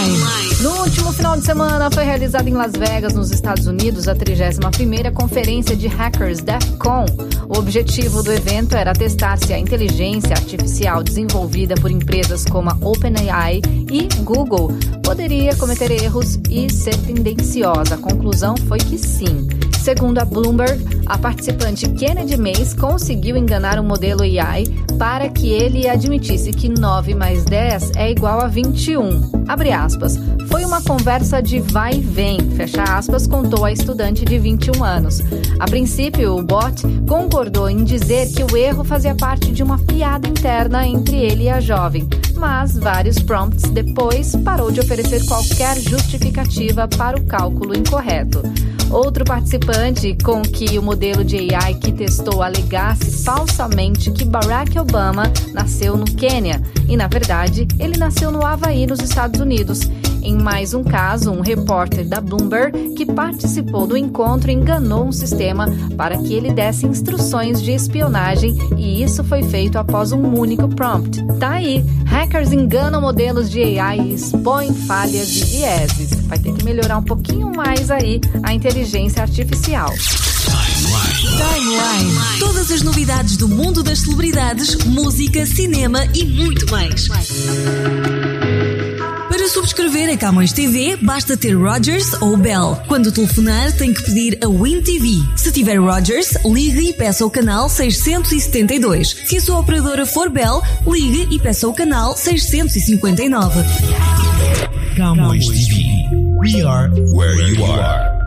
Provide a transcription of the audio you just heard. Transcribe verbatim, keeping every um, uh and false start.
Timeline. No último final de semana foi realizada em Las Vegas, nos Estados Unidos, a trigésima primeira Conferência de Hackers DEF CON. O objetivo do evento era testar se a inteligência artificial desenvolvida por empresas como a OpenAI e Google poderia cometer erros e ser tendenciosa. A conclusão foi que sim. Segundo a Bloomberg, a participante Kennedy Mays conseguiu enganar o modelo A I para que ele admitisse que nove mais dez é igual a vinte e um. Abre aspas. Foi uma conversa de vai e vem, fecha aspas, contou a estudante de vinte e um anos. A princípio, o bot concordou em dizer que o erro fazia parte de uma piada interna entre ele e a jovem, mas vários prompts depois parou de oferecer qualquer justificativa para o cálculo incorreto. Outro participante com que o modelo de A I que testou alegasse falsamente que Barack Obama nasceu no Quênia e, na verdade, ele nasceu no Havaí, nos Estados Unidos. Em mais um caso, um repórter da Bloomberg que participou do encontro enganou um sistema para que ele desse instruções de espionagem e isso foi feito após um único prompt. Tá aí, hackers enganam modelos de A I e expõem falhas e vieses. Vai ter que melhorar um pouquinho mais aí a inteligência artificial. Timeline. Todas as novidades do mundo das celebridades, música, cinema e muito mais. Para subscrever a Camões T V, basta ter Rogers ou Bell. Quando telefonar, tem que pedir a Win T V. Se tiver Rogers, ligue e peça o canal seiscentos e setenta e dois. Se a sua operadora for Bell, ligue e peça o canal seiscentos e cinquenta e nove. Camões T V. We are where you are.